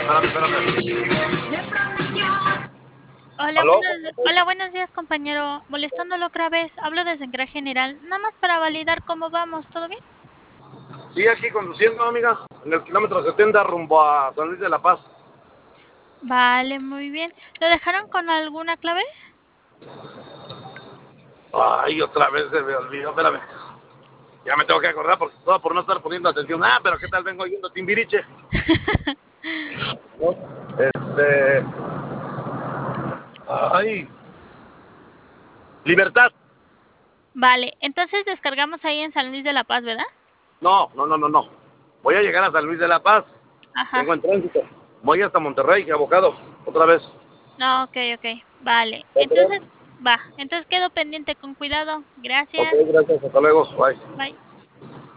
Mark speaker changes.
Speaker 1: Hola,
Speaker 2: ¿Aló?
Speaker 1: buenos días, compañero. Molestándolo otra vez. Hablo de Central General. Nada más para validar cómo vamos. ¿Todo bien?
Speaker 2: Sí, aquí conduciendo, amiga, en el kilómetro 70 rumbo a San Luis de la Paz.
Speaker 1: Vale, muy bien. ¿Lo dejaron con alguna clave?
Speaker 2: Ay, otra vez se me olvidó, espérame. Ya me tengo que acordar porque todo por no estar poniendo atención. Ah, pero ¿qué tal vengo oyendo Timbiriche? ¿No? Este... Ay, Libertad.
Speaker 1: Vale, entonces descargamos ahí en San Luis de la Paz, ¿verdad?
Speaker 2: No. Voy a llegar a San Luis de la Paz.
Speaker 1: Ajá.
Speaker 2: Vengo en tránsito. Voy hasta Monterrey, abocado, otra vez.
Speaker 1: No, ok. Vale.
Speaker 2: ¿Ok?
Speaker 1: Entonces, va. Entonces quedo pendiente con cuidado.
Speaker 2: Ok,
Speaker 1: Gracias.
Speaker 2: gracias. Hasta luego. Bye.
Speaker 1: Bye.